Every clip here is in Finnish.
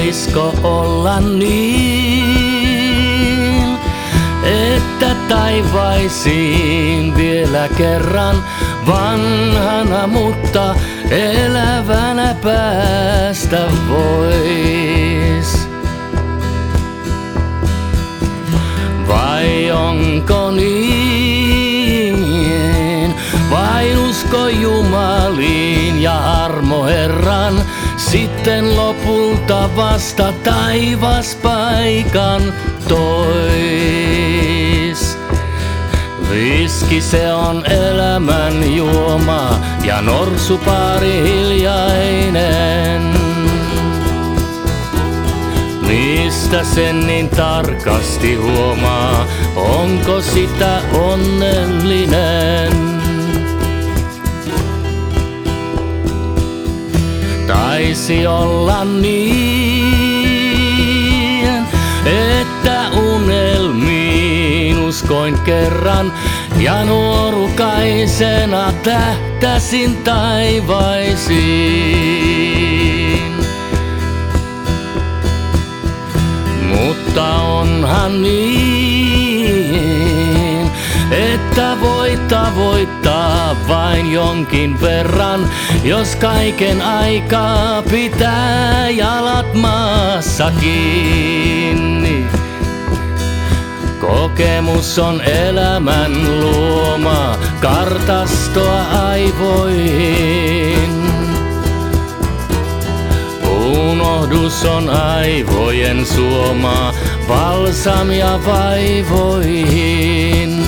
Voisko olla niin, että taivaisiin vielä kerran vanhana, mutta elävänä päästä vois? Vai onko niin, vai usko Jumaliin ja armo Herran, sitten lopulta vasta taivas paikan tois? Viski se on elämän juoma ja norsupaari hiljainen. Mistä sen niin tarkasti huomaa, onko sitä onnellinen? Taisi olla niin, että unelmiin uskoin kerran ja nuorukaisena tähtäsin taivaisiin. Mutta onhan niin, että voi tavoittaa vain jonkin verran, jos kaiken aikaa pitää jalat maassa kiinni. Kokemus on elämän luoma, kartastoa aivoihin. Unohdus on aivojen suoma, balsamia vaivoihin.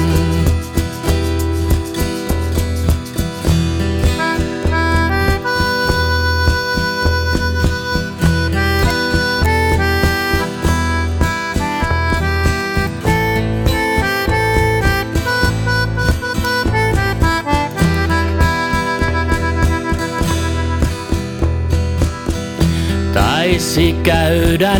Taisi käydä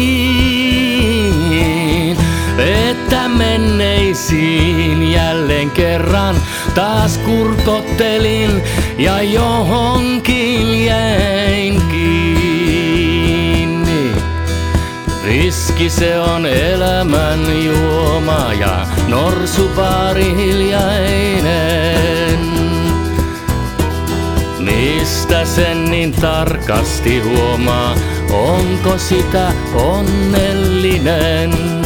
niin, että menneisiin jälleen kerran taas kurkottelin ja johonkin jäin kiinni. Riski se on elämän juoma ja norsupaari hiljainen. Mistä sen niin tarkasti huomaa, onko sitä onnellinen?